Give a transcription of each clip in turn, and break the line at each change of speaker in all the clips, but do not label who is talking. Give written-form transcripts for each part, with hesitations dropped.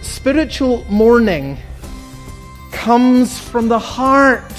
Spiritual mourning comes from the heart.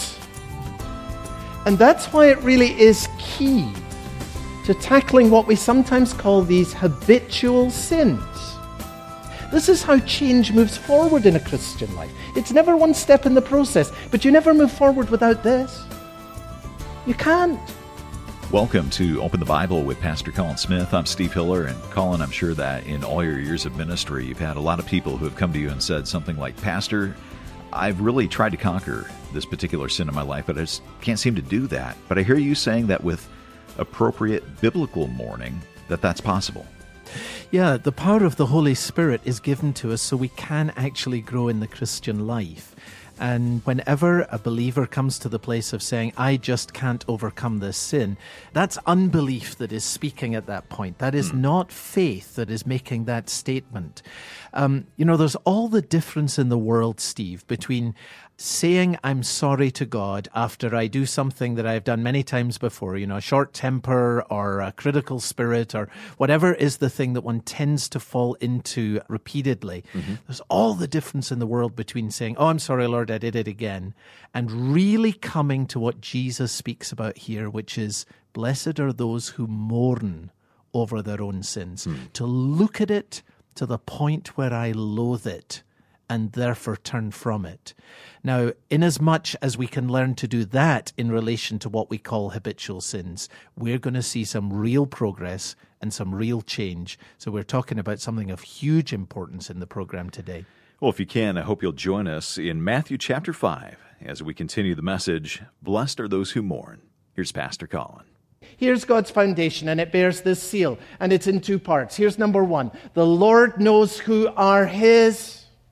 And that's why it really is key to tackling what we sometimes call these habitual sins. This is how change moves forward in a Christian life. It's never one step in the process, but you never move forward without this. You can't.
Welcome to Open the Bible with Pastor Colin Smith. I'm Steve Hiller, and Colin, I'm sure that in all your years of ministry, you've had a lot of people who have come to you and said something like, Pastor, I've really tried to conquer this particular sin in my life, but I just can't seem to do that. But I hear you saying that with appropriate biblical mourning, that's possible.
Yeah, the power of the Holy Spirit is given to us so we can actually grow in the Christian life. And whenever a believer comes to the place of saying, I just can't overcome this sin, that's unbelief that is speaking at that point. That is not faith that is making that statement. There's all the difference in the world, Steve, between saying I'm sorry to God after I do something that I've done many times before, a short temper or a critical spirit or whatever is the thing that one tends to fall into repeatedly. Mm-hmm. There's all the difference in the world between saying, oh, I'm sorry, Lord, I did it again, and really coming to what Jesus speaks about here, which is, blessed are those who mourn over their own sins. To look at it to the point where I loathe it and therefore turn from it. Now, inasmuch as we can learn to do that in relation to what we call habitual sins, we're going to see some real progress and some real change. So we're talking about something of huge importance in the program today.
Well, if you can, I hope you'll join us in Matthew chapter 5 as we continue the message, Blessed are those who mourn. Here's Pastor Colin.
Here's God's foundation, and it bears this seal, and it's in two parts. Here's number one. The Lord knows who are His.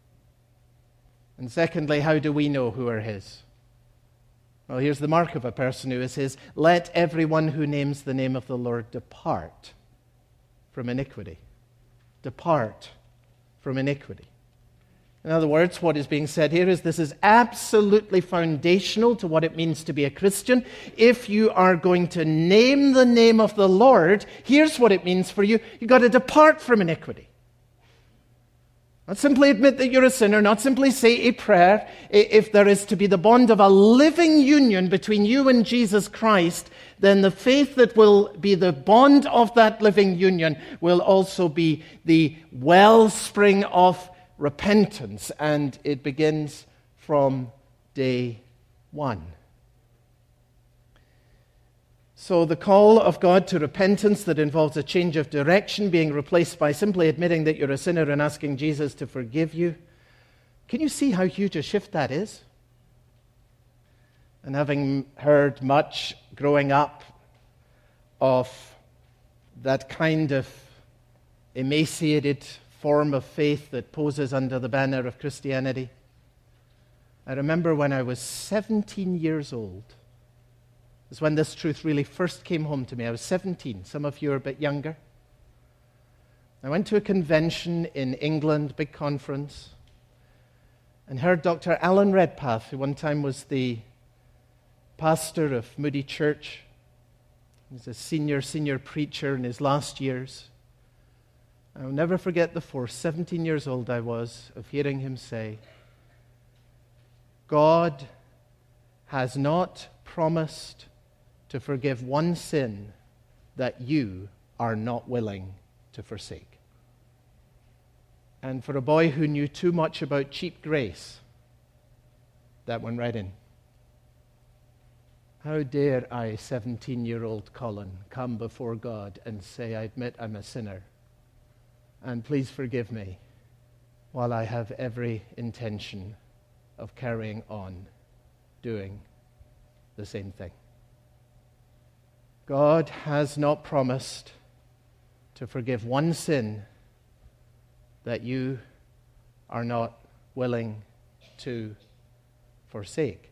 And secondly, how do we know who are His? Well, here's the mark of a person who is His. Let everyone who names the name of the Lord depart from iniquity. Depart from iniquity. In other words, what is being said here is this is absolutely foundational to what it means to be a Christian. If you are going to name the name of the Lord, here's what it means for you. You've got to depart from iniquity. Not simply admit that you're a sinner, not simply say a prayer. If there is to be the bond of a living union between you and Jesus Christ, then the faith that will be the bond of that living union will also be the wellspring of repentance, and it begins from day one. So the call of God to repentance that involves a change of direction being replaced by simply admitting that you're a sinner and asking Jesus to forgive you. Can you see how huge a shift that is? And having heard much growing up of that kind of emaciated form of faith that poses under the banner of Christianity, I remember when I was 17 years old, is when this truth really first came home to me. I was 17. Some of you are a bit younger. I went to a convention in England, big conference, and heard Dr. Alan Redpath, who one time was the pastor of Moody Church. He was a senior preacher in his last years. I'll never forget the force, 17 years old I was, of hearing him say, God has not promised to forgive one sin that you are not willing to forsake. And for a boy who knew too much about cheap grace, that went right in. How dare I, 17-year-old Colin, come before God and say, I admit I'm a sinner, and please forgive me, while I have every intention of carrying on doing the same thing. God has not promised to forgive one sin that you are not willing to forsake.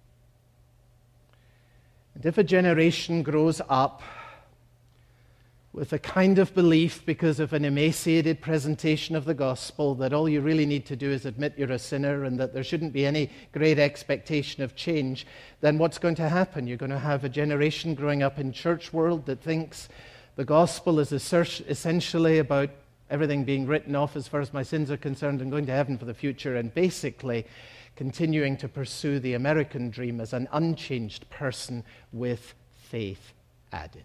And if a generation grows up with a kind of belief because of an emaciated presentation of the gospel that all you really need to do is admit you're a sinner and that there shouldn't be any great expectation of change, then what's going to happen? You're going to have a generation growing up in church world that thinks the gospel is essentially about everything being written off as far as my sins are concerned and going to heaven for the future, and basically continuing to pursue the American dream as an unchanged person with faith added.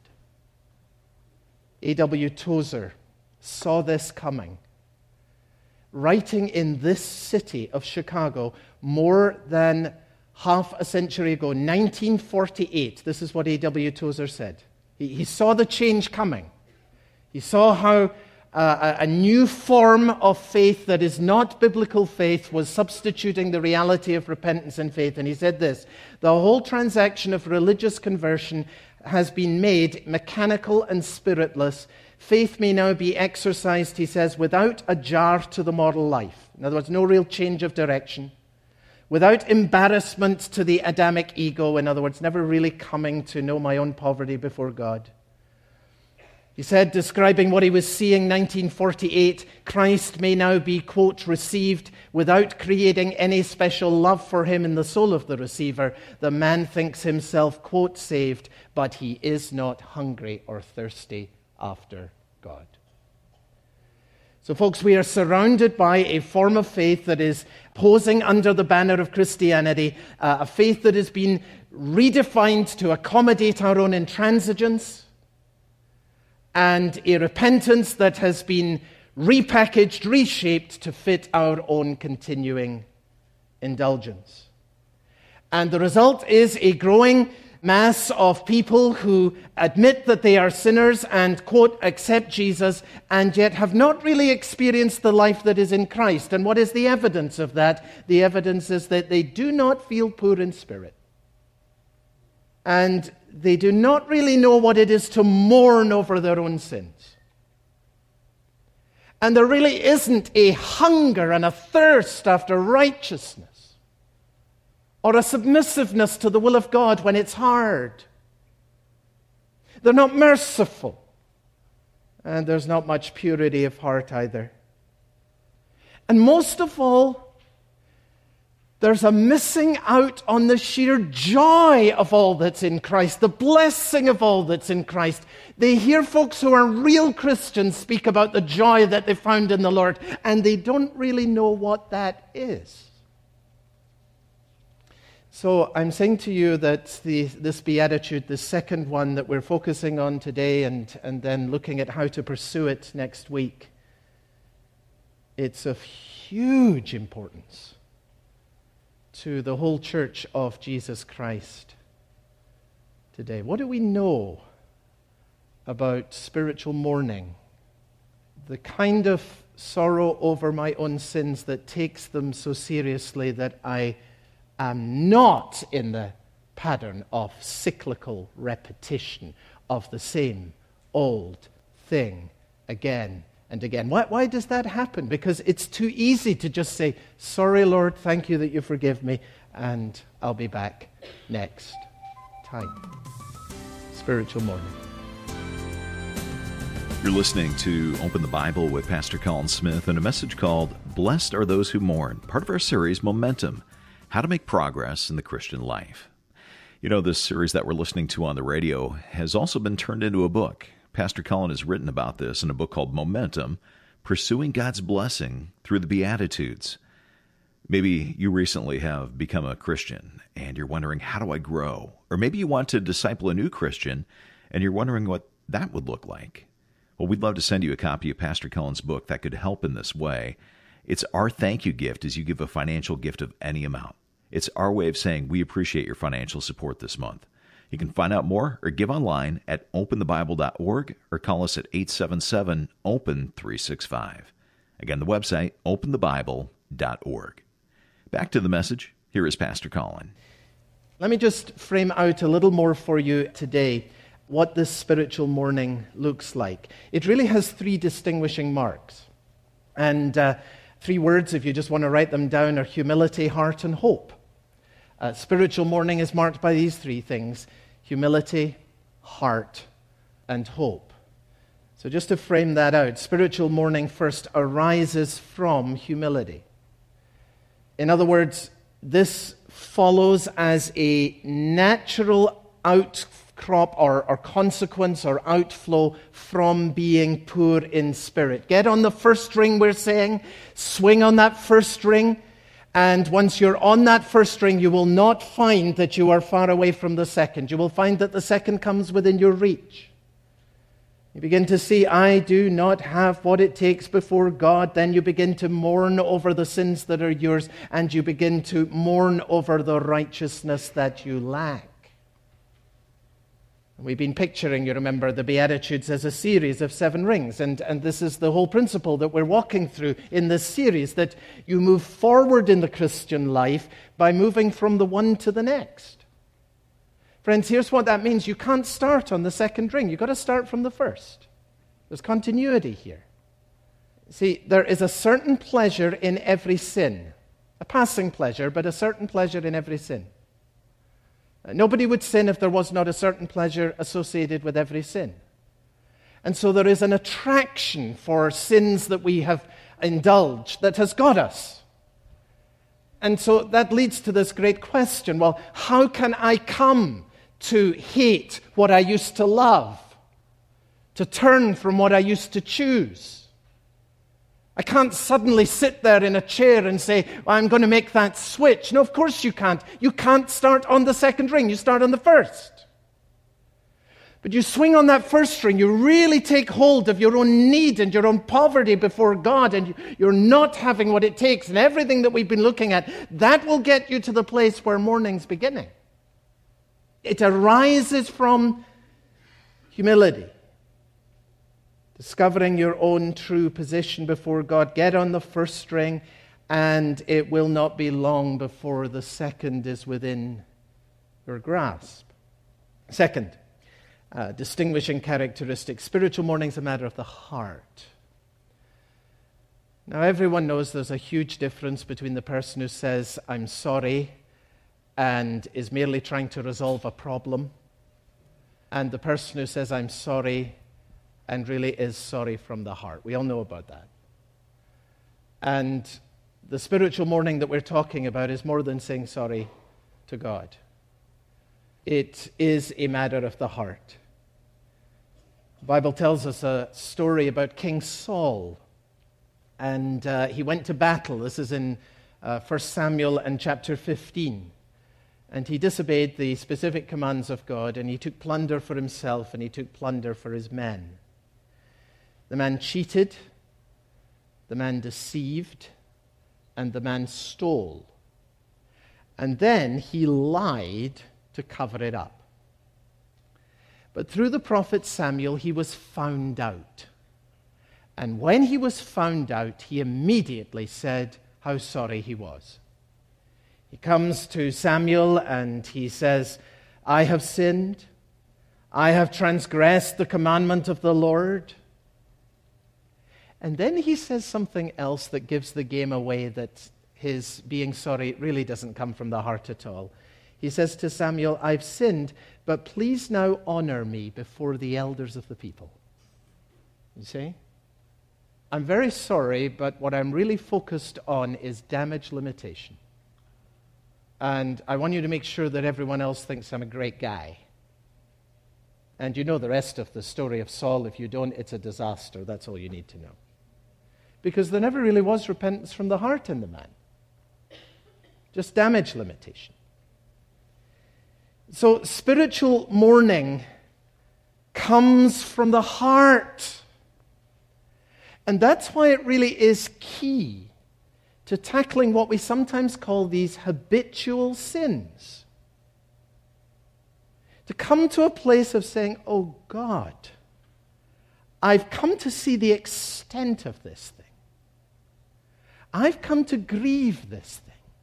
A.W. Tozer saw this coming, writing in this city of Chicago more than half a century ago, 1948. This is what A.W. Tozer said. He saw the change coming. He saw how a new form of faith that is not biblical faith was substituting the reality of repentance and faith. And he said this: the whole transaction of religious conversion has been made mechanical and spiritless. Faith may now be exercised, he says, without a jar to the moral life. In other words, no real change of direction. Without embarrassment to the Adamic ego. In other words, never really coming to know my own poverty before God. He said, describing what he was seeing, 1948, Christ may now be, quote, received without creating any special love for him in the soul of the receiver. The man thinks himself, quote, saved, but he is not hungry or thirsty after God. So, folks, we are surrounded by a form of faith that is posing under the banner of Christianity, a faith that has been redefined to accommodate our own intransigence, and a repentance that has been repackaged, reshaped to fit our own continuing indulgence. And the result is a growing mass of people who admit that they are sinners and, quote, accept Jesus, and yet have not really experienced the life that is in Christ. And what is the evidence of that? The evidence is that they do not feel poor in spirit. And they do not really know what it is to mourn over their own sins. And there really isn't a hunger and a thirst after righteousness or a submissiveness to the will of God when it's hard. They're not merciful. And there's not much purity of heart either. And most of all, there's a missing out on the sheer joy of all that's in Christ, the blessing of all that's in Christ. They hear folks who are real Christians speak about the joy that they found in the Lord, and they don't really know what that is. So I'm saying to you that this beatitude, the second one that we're focusing on today and then looking at how to pursue it next week, it's of huge importance to the whole church of Jesus Christ today. What do we know about spiritual mourning? The kind of sorrow over my own sins that takes them so seriously that I am not in the pattern of cyclical repetition of the same old thing again and again. Why does that happen? Because it's too easy to just say, sorry, Lord, thank you that you forgive me, and I'll be back next time. Spiritual mourning.
You're listening to Open the Bible with Pastor Colin Smith and a message called Blessed Are Those Who Mourn, part of our series Momentum, How to Make Progress in the Christian Life. You know, this series that we're listening to on the radio has also been turned into a book. Pastor Colin has written about this in a book called Momentum, Pursuing God's Blessing Through the Beatitudes. Maybe you recently have become a Christian and you're wondering, how do I grow? Or maybe you want to disciple a new Christian and you're wondering what that would look like. Well, we'd love to send you a copy of Pastor Colin's book that could help in this way. It's our thank you gift as you give a financial gift of any amount. It's our way of saying we appreciate your financial support this month. You can find out more or give online at openthebible.org or call us at 877-OPEN-365. Again, the website, openthebible.org. Back to the message. Here is Pastor Colin.
Let me just frame out a little more for you today what this spiritual mourning looks like. It really has three distinguishing marks. And three words, if you just want to write them down, are humility, heart, and hope. Spiritual mourning is marked by these three things: humility, heart, and hope. So just to frame that out, spiritual mourning first arises from humility. In other words, this follows as a natural crop or consequence or outflow from being poor in spirit. Get on the first string, we're saying. Swing on that first string. And once you're on that first string, you will not find that you are far away from the second. You will find that the second comes within your reach. You begin to see, I do not have what it takes before God. Then you begin to mourn over the sins that are yours, and you begin to mourn over the righteousness that you lack. We've been picturing, you remember, the Beatitudes as a series of 7 rings, and this is the whole principle that we're walking through in this series, that you move forward in the Christian life by moving from the one to the next. Friends, here's what that means. You can't start on the second ring. You've got to start from the first. There's continuity here. See, there is a certain pleasure in every sin. A passing pleasure, but a certain pleasure in every sin. Nobody would sin if there was not a certain pleasure associated with every sin. And so there is an attraction for sins that we have indulged that has got us. And so that leads to this great question. Well, how can I come to hate what I used to love? To turn from what I used to choose? I can't suddenly sit there in a chair and say, well, I'm going to make that switch. No, of course you can't. You can't start on the second ring. You start on the first. But you swing on that first string. You really take hold of your own need and your own poverty before God, and you're not having what it takes. And everything that we've been looking at, that will get you to the place where mourning's beginning. It arises from humility. Discovering your own true position before God. Get on the first string, and it will not be long before the second is within your grasp. Second, distinguishing characteristic. Spiritual mourning is a matter of the heart. Now, everyone knows there's a huge difference between the person who says, I'm sorry, and is merely trying to resolve a problem, and the person who says, I'm sorry, and really is sorry from the heart. We all know about that. And the spiritual mourning that we're talking about is more than saying sorry to God. It is a matter of the heart. The Bible tells us a story about King Saul. And he went to battle. This is in 1 Samuel and chapter 15. And he disobeyed the specific commands of God, and he took plunder for himself, and he took plunder for his men. The man cheated, the man deceived, and the man stole. And then he lied to cover it up. But through the prophet Samuel, he was found out. And when he was found out, he immediately said how sorry he was. He comes to Samuel and he says, I have sinned. I have transgressed the commandment of the Lord. And then he says something else that gives the game away, that his being sorry really doesn't come from the heart at all. He says to Samuel, I've sinned, but please now honor me before the elders of the people. You see? I'm very sorry, but what I'm really focused on is damage limitation. And I want you to make sure that everyone else thinks I'm a great guy. And you know the rest of the story of Saul. If you don't, it's a disaster. That's all you need to know. Because there never really was repentance from the heart in the man. Just damage limitation. So spiritual mourning comes from the heart. And that's why it really is key to tackling what we sometimes call these habitual sins. To come to a place of saying, oh God, I've come to see the extent of this thing. I've come to grieve this thing.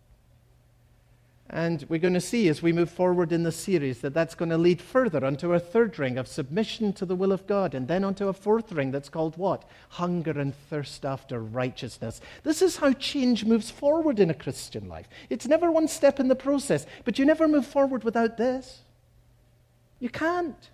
And we're going to see as we move forward in the series that that's going to lead further onto a third ring of submission to the will of God, and then onto a fourth ring that's called what? Hunger and thirst after righteousness. This is how change moves forward in a Christian life. It's never one step in the process, but you never move forward without this. You can't.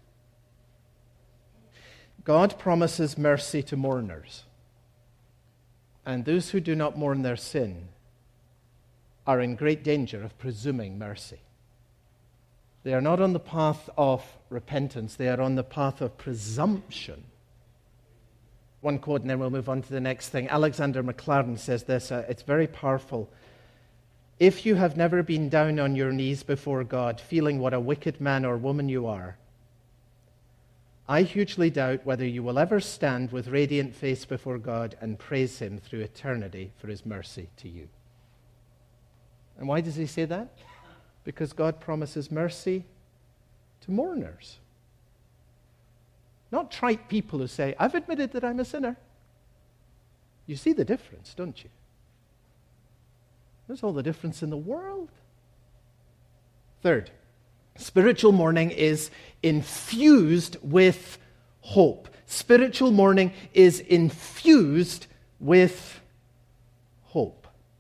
God promises mercy to mourners, and those who do not mourn their sin are in great danger of presuming mercy. They are not on the path of repentance. They are on the path of presumption. One quote, and then we'll move on to the next thing. Alexander Maclaren says this. It's very powerful. If you have never been down on your knees before God, feeling what a wicked man or woman you are, I hugely doubt whether you will ever stand with radiant face before God and praise Him through eternity for His mercy to you. And why does he say that? Because God promises mercy to mourners. Not trite people who say, I've admitted that I'm a sinner. You see the difference, don't you? There's all the difference in the world. Third, spiritual mourning is infused with hope. Spiritual mourning is infused with hope.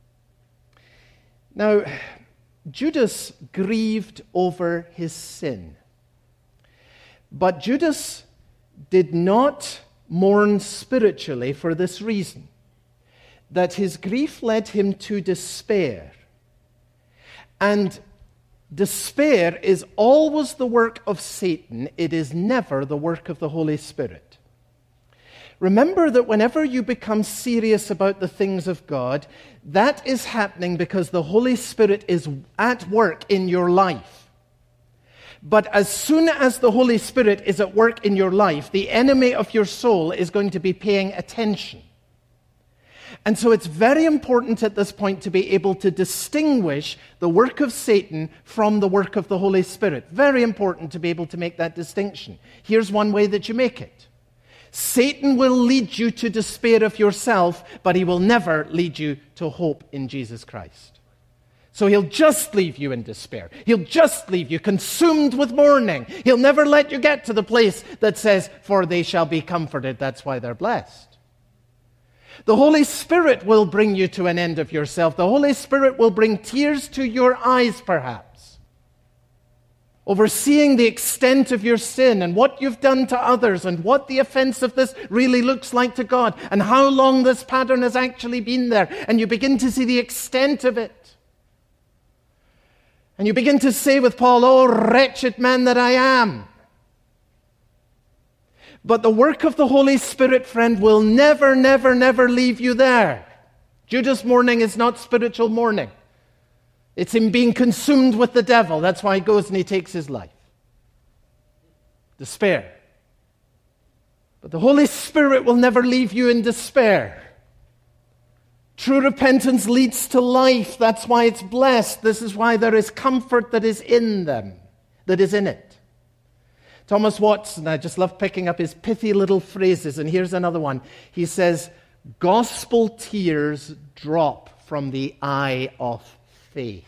Now, Judas grieved over his sin. But Judas did not mourn spiritually for this reason, that his grief led him to despair. And despair is always the work of Satan. It is never the work of the Holy Spirit. Remember that whenever you become serious about the things of God, that is happening because the Holy Spirit is at work in your life. But as soon as the Holy Spirit is at work in your life, the enemy of your soul is going to be paying attention. And so it's very important at this point to be able to distinguish the work of Satan from the work of the Holy Spirit. Very important to be able to make that distinction. Here's one way that you make it. Satan will lead you to despair of yourself, but he will never lead you to hope in Jesus Christ. So he'll just leave you in despair. He'll just leave you consumed with mourning. He'll never let you get to the place that says, for they shall be comforted. That's why they're blessed. The Holy Spirit will bring you to an end of yourself. The Holy Spirit will bring tears to your eyes, perhaps, overseeing the extent of your sin and what you've done to others and what the offense of this really looks like to God and how long this pattern has actually been there. And you begin to see the extent of it. And you begin to say with Paul, oh, wretched man that I am. But the work of the Holy Spirit, friend, will never, never, never leave you there. Judas' mourning is not spiritual mourning. It's him being consumed with the devil. That's why he goes and he takes his life. Despair. But the Holy Spirit will never leave you in despair. True repentance leads to life. That's why it's blessed. This is why there is comfort that is in them, that is in it. Thomas Watson, I just love picking up his pithy little phrases, and here's another one. He says, gospel tears drop from the eye of faith.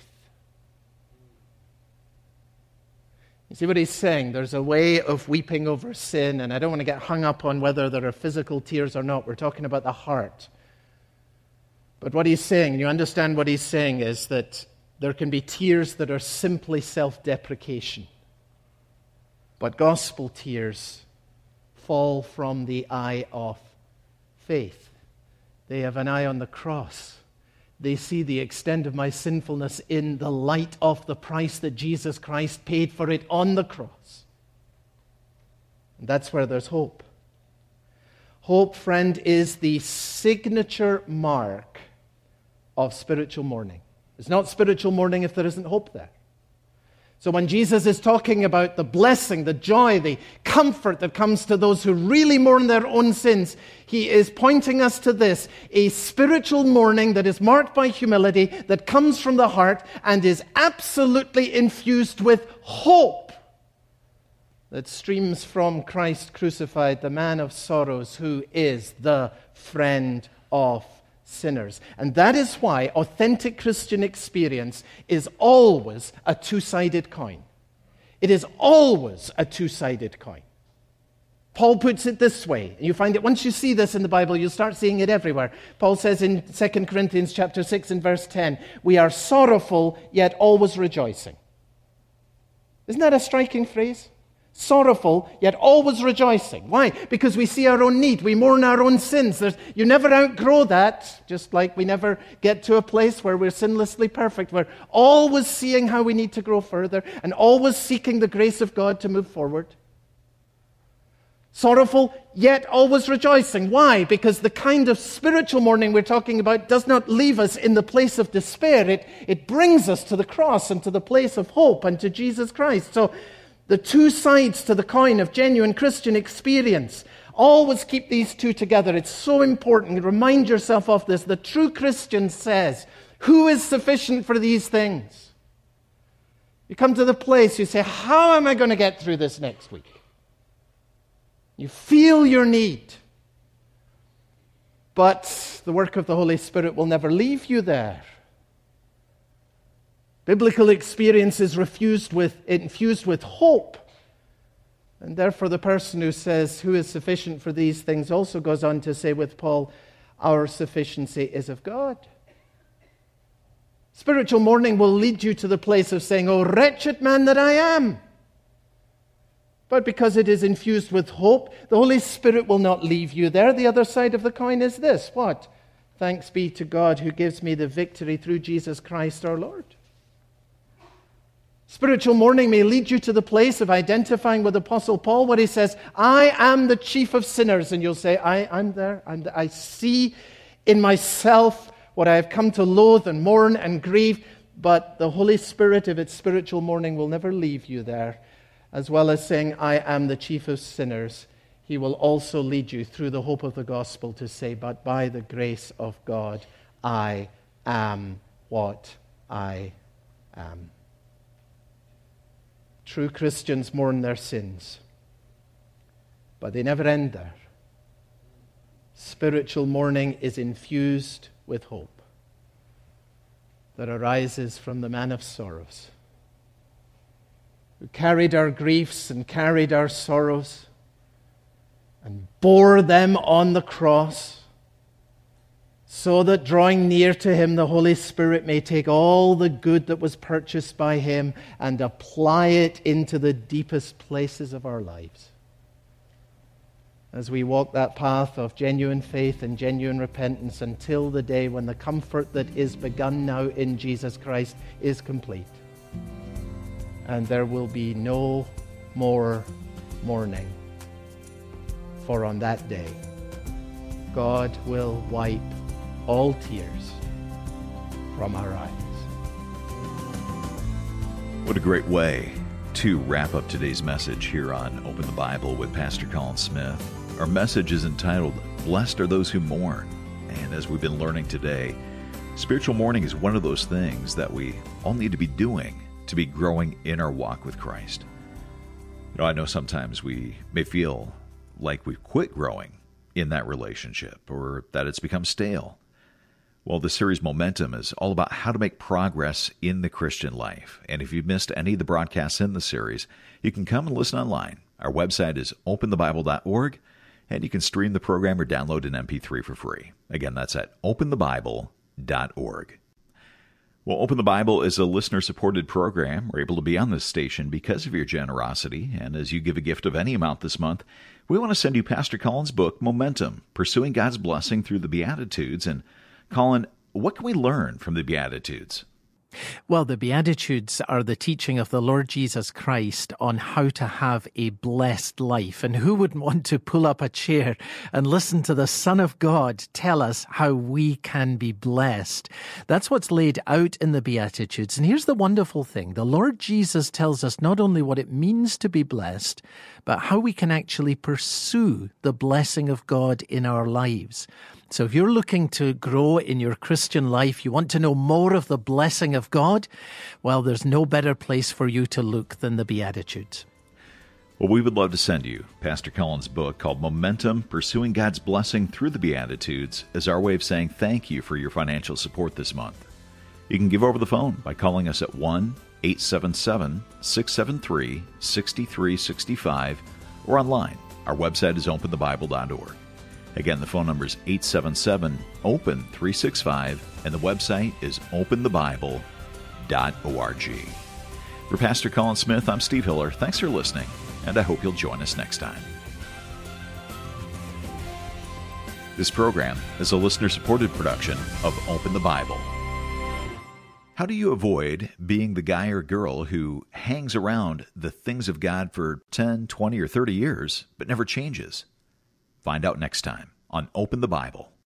You see what he's saying? There's a way of weeping over sin, and I don't want to get hung up on whether there are physical tears or not. We're talking about the heart. But what he's saying, and you understand what he's saying, is that there can be tears that are simply self-deprecation. But gospel tears fall from the eye of faith. They have an eye on the cross. They see the extent of my sinfulness in the light of the price that Jesus Christ paid for it on the cross. And that's where there's hope. Hope, friend, is the signature mark of spiritual mourning. It's not spiritual mourning if there isn't hope there. So when Jesus is talking about the blessing, the joy, the comfort that comes to those who really mourn their own sins, he is pointing us to this, a spiritual mourning that is marked by humility, that comes from the heart and is absolutely infused with hope that streams from Christ crucified, the man of sorrows, who is the friend of sinners. And that is why authentic Christian experience is always a two-sided coin. It is always a two-sided coin. Paul puts it this way, and you find it, once you see this in the Bible, you'll start seeing it everywhere. Paul says in 2 Corinthians chapter 6 and verse 10, we are sorrowful, yet always rejoicing. Isn't that a striking phrase? Sorrowful, yet always rejoicing. Why? Because we see our own need. We mourn our own sins. You never outgrow that, just like we never get to a place where we're sinlessly perfect. We're always seeing how we need to grow further and always seeking the grace of God to move forward. Sorrowful, yet always rejoicing. Why? Because the kind of spiritual mourning we're talking about does not leave us in the place of despair. It brings us to the cross and to the place of hope and to Jesus Christ. So the two sides to the coin of genuine Christian experience. Always keep these two together. It's so important. Remind yourself of this. The true Christian says, who is sufficient for these things? You come to the place, you say, how am I going to get through this next week? You feel your need. But the work of the Holy Spirit will never leave you there. Biblical experience is infused with hope. And therefore the person who says, who is sufficient for these things, also goes on to say with Paul, our sufficiency is of God. Spiritual mourning will lead you to the place of saying, oh, wretched man that I am. But because it is infused with hope, the Holy Spirit will not leave you there. The other side of the coin is this. What? Thanks be to God who gives me the victory through Jesus Christ our Lord. Spiritual mourning may lead you to the place of identifying with Apostle Paul, where he says, I am the chief of sinners. And you'll say, I'm there. I see in myself what I have come to loathe and mourn and grieve. But the Holy Spirit of its spiritual mourning will never leave you there. As well as saying, I am the chief of sinners, he will also lead you through the hope of the gospel to say, but by the grace of God, I am what I am. True Christians mourn their sins, but they never end there. Spiritual mourning is infused with hope that arises from the man of sorrows, who carried our griefs and carried our sorrows and bore them on the cross, so that drawing near to him, the Holy Spirit may take all the good that was purchased by him and apply it into the deepest places of our lives. As we walk that path of genuine faith and genuine repentance until the day when the comfort that is begun now in Jesus Christ is complete. And there will be no more mourning. For on that day, God will wipe all tears from our eyes.
What a great way to wrap up today's message here on Open the Bible with Pastor Colin Smith. Our message is entitled, Blessed are those who mourn. And as we've been learning today, spiritual mourning is one of those things that we all need to be doing to be growing in our walk with Christ. I know sometimes we may feel like we've quit growing in that relationship or that it's become stale. Well, the series Momentum is all about how to make progress in the Christian life. And if you've missed any of the broadcasts in the series, you can come and listen online. Our website is openthebible.org, and you can stream the program or download an MP3 for free. Again, that's at openthebible.org. Well, Open the Bible is a listener-supported program. We're able to be on this station because of your generosity. And as you give a gift of any amount this month, we want to send you Pastor Colin's book, Momentum, Pursuing God's Blessing Through the Beatitudes. And Colin, what can we learn from the Beatitudes?
Well, the Beatitudes are the teaching of the Lord Jesus Christ on how to have a blessed life. And who wouldn't want to pull up a chair and listen to the Son of God tell us how we can be blessed? That's what's laid out in the Beatitudes. And here's the wonderful thing. The Lord Jesus tells us not only what it means to be blessed, but how we can actually pursue the blessing of God in our lives. So if you're looking to grow in your Christian life, you want to know more of the blessing of God, well, there's no better place for you to look than the Beatitudes.
Well, we would love to send you Pastor Colin's book called Momentum, Pursuing God's Blessing Through the Beatitudes as our way of saying thank you for your financial support this month. You can give over the phone by calling us at 1-877-673-6365 or online. Our website is openthebible.org. Again, the phone number is 877-OPEN-365, and the website is openthebible.org. For Pastor Colin Smith, I'm Steve Hiller. Thanks for listening. and I hope you'll join us next time. This program is a listener-supported production of Open the Bible. How do you avoid being the guy or girl who hangs around the things of God for 10, 20, or 30 years, but never changes? Find out next time on Open the Bible.